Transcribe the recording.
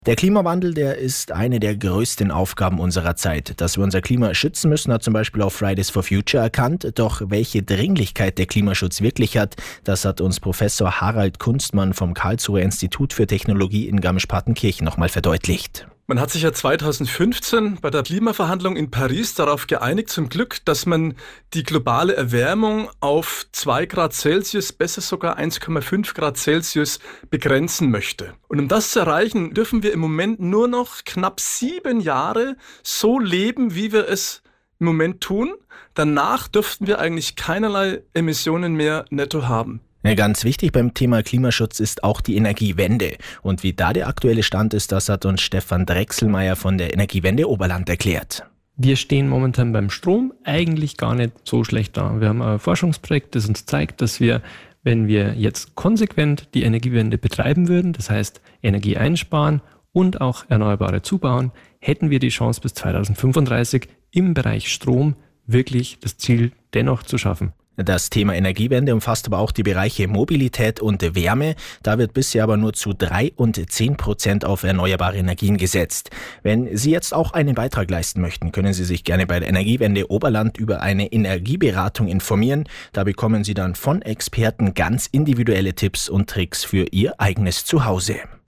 Der Klimawandel, der ist eine der größten Aufgaben unserer Zeit. Dass wir unser Klima schützen müssen, hat zum Beispiel auch Fridays for Future erkannt. Doch welche Dringlichkeit der Klimaschutz wirklich hat, das hat uns Professor Harald Kunstmann vom Karlsruher Institut für Technologie in Garmisch-Partenkirchen nochmal verdeutlicht. Man hat sich ja 2015 bei der Klimaverhandlung in Paris darauf geeinigt, zum Glück, dass man die globale Erwärmung auf 2 Grad Celsius, besser sogar 1,5 Grad Celsius begrenzen möchte. Und um das zu erreichen, dürfen wir im Moment nur noch knapp 7 Jahre so leben, wie wir es im Moment tun. Danach dürften wir eigentlich keinerlei Emissionen mehr netto haben. Ja, ganz wichtig beim Thema Klimaschutz ist auch die Energiewende. Und wie da der aktuelle Stand ist, das hat uns Stefan Drechselmeier von der Energiewende Oberland erklärt. Wir stehen momentan beim Strom eigentlich gar nicht so schlecht da. Wir haben ein Forschungsprojekt, das uns zeigt, dass wir, wenn wir jetzt konsequent die Energiewende betreiben würden, das heißt Energie einsparen und auch Erneuerbare zubauen, hätten wir die Chance bis 2035 im Bereich Strom wirklich das Ziel dennoch zu schaffen. Das Thema Energiewende umfasst aber auch die Bereiche Mobilität und Wärme. Da wird bisher aber nur zu 3 und 10% auf erneuerbare Energien gesetzt. Wenn Sie jetzt auch einen Beitrag leisten möchten, können Sie sich gerne bei der Energiewende Oberland über eine Energieberatung informieren. Da bekommen Sie dann von Experten ganz individuelle Tipps und Tricks für Ihr eigenes Zuhause.